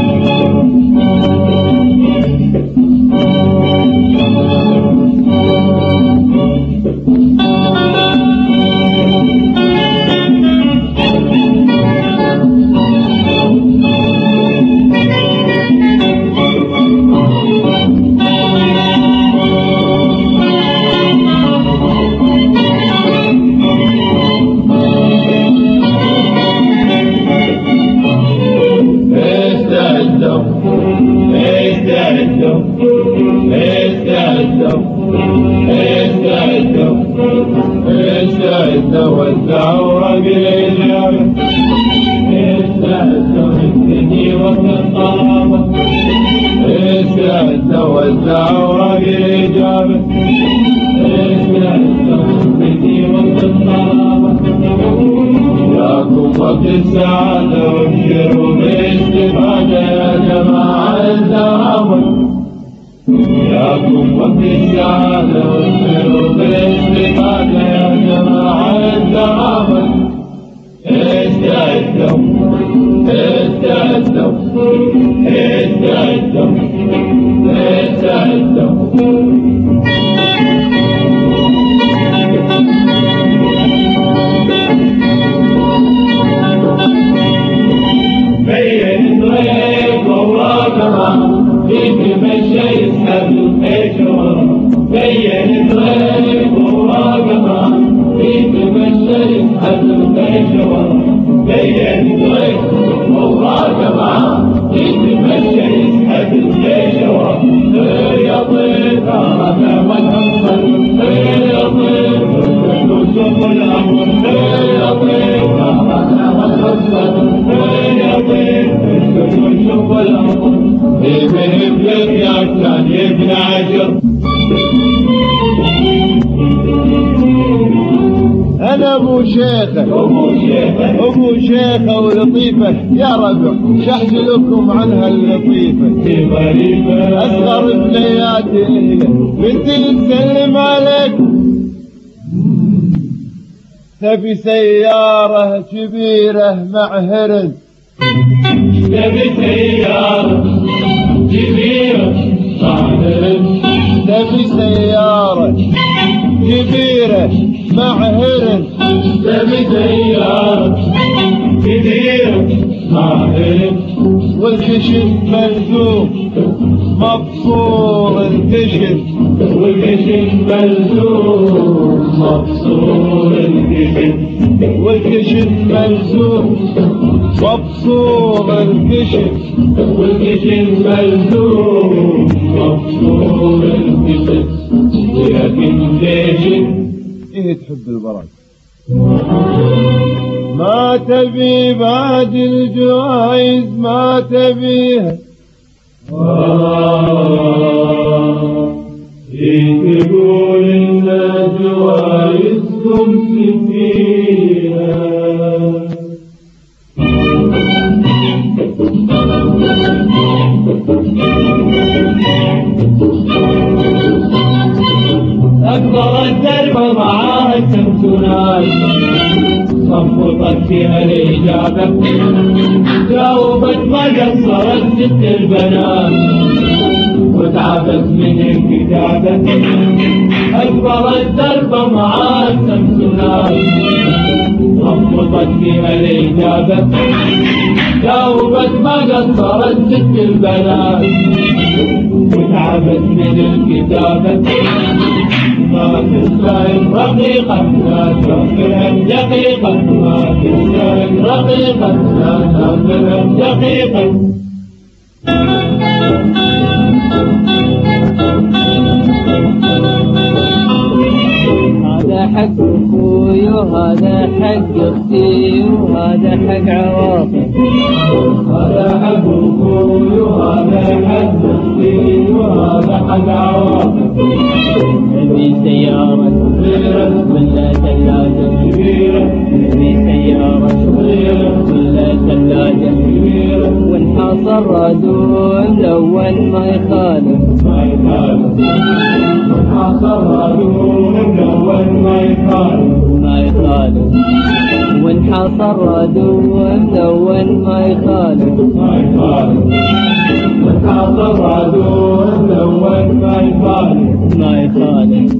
استعدوا والدعوة بالإجابة، استعدوا للدنيا والطلبة، استعدوا والدعوة بالإجابة، استعدوا للدنيا والطلبة. ياكم وقت السعادة وابشروا بالاستفادة يا جماعة الزرابة. ياكم وقت السعادة وابشروا بالاستفادة يا جماعة الزرابة. استعدوا استعدوا استعدوا استعدوا. بين طريق والله كمان يتمشى يسحب الحشرة. بين طريق والله كمان يتمشى يسحب الحشرة. بين طريق والله كمان يتمشى يسحب الحشرة. يا طير هذا والحصل، يا طير وشوف الأمر، يا طير هذا والحصل، يا طير وشوف الأمر. يبهب لك يا عشان يبنى عشر. أنا أبو شيخة أبو شيخة ولطيفة يا ربع، شحت لكم عنها اللطيفة. أصغر بنياتي بنتي تسلم عليكم، تبي سيارة كبيرة مع هرن. تبي سيارة كبيرة مع هرن. تبي سيارة كبيرة مع هرن. تبي سيارة كبيرة مع هرن. والكشف ملزوم مبصور الكشف، والكشف ملزوم مبصور الكشف. والكشف ملزوم مبصور الكشف. والكشف ملزوم مبصور الكشف. لكن ليش ايه تحب البرد؟ ما تبي بعد الجوائز ما تبيها. إيه تقول إن جوائزكم فيها. أكبر الدرب معاها التمثونات، صفقت فيها الإجابة، جاوبت ما قصرت ست البنات، وتعبت من الكتابة. أكبر الدرب معاها التمثونات، صفقت فيها الإجابة، جاوبت ما قصرت ست البنات، وتعبت من الكتابة. ما تستاهل رقيقة لا تغفرهم دقيقة، ما تستاهل رقيقة لا تغفرهم دقيقة. هذا حق اخوي وهذا حق اختي وهذا حق عواطف. هذا حق اخوي وهذا حق اختي وهذا حق عواطف. عندي سيارة صغيرة ولا ثلاجة كبيرة، عندي سيارة صغيرة ولا ثلاجة كبيرة. وانحصر رادون الأول ما يخالف، ما يخالف، وانحصر رادون الأول ما يخالف، ما يخالف. حصر عدو ملون ما يخالف ما يخالف من حاصر عدو ملون ما يخالف ما يخالف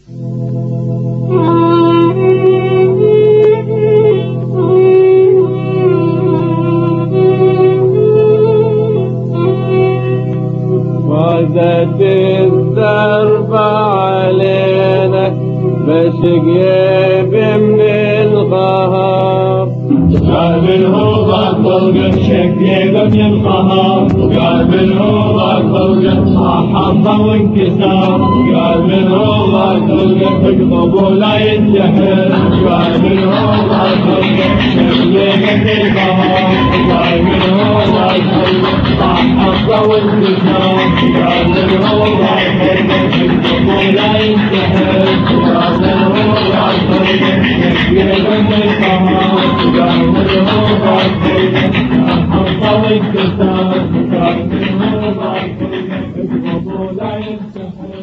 وزت الدرب علينا بشقيب من القهر قال بالهوضة طلقة شكيبة من القهر قال بالهوضة طلقة حظة وانكسار قال بالهوضة طلقة تقضب ولا ينتحر قال بالهوضة طلقة شكيبة من القهر قال بالهوضة طلقة حظة وانكسار قال بالهوضة طلقة تقضب ولا ينتحر قال بالهوضة طلقة شكيبة من القهر قال بالهوضة طلقة حظة وانكسار قال بالهوضة طلقة تقضب ولا ينتحر